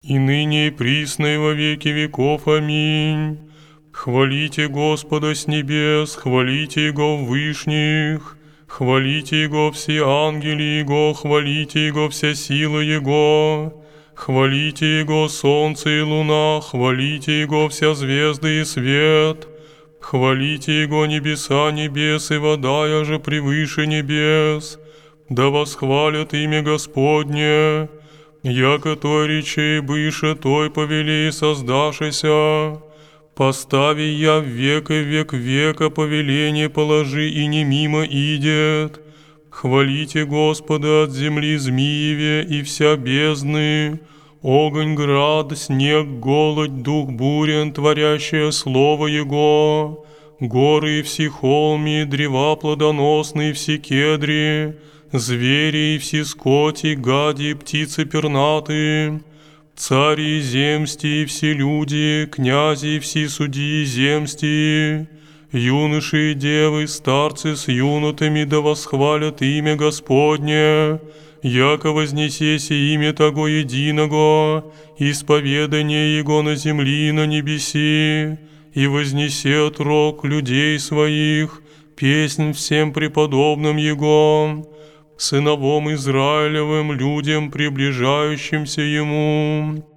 и ныне и присно и во веки веков. Аминь. Хвалите Господа с небес, хвалите Его в вышних, хвалите Его все ангели Его, хвалите Его вся сила Его, хвалите Его солнце и луна, хвалите Его вся звезды и свет, хвалите Его небеса небес и вода, же превыше небес, да восхвалят имя Господне, яко той речей быше той повелей создашися. Постави я в век и век века повеление положи, и не мимо идет. Хвалите Господа от земли змиеве и вся бездны, огонь, град, снег, голодь, дух бурен, творящее слово Его, горы и все холми, древа плодоносные, все кедри, звери и все скоти, гади, птицы пернатые, цари земсти и все люди, князи и все судьи земсти, юноши и девы, старцы с юнотами, да восхвалят имя Господне, яко вознесеся имя Того единого, исповедание Его на земли и на небеси, и вознесет рог людей своих, песнь всем преподобным Его, сыновом Израилевым людям, приближающимся Ему.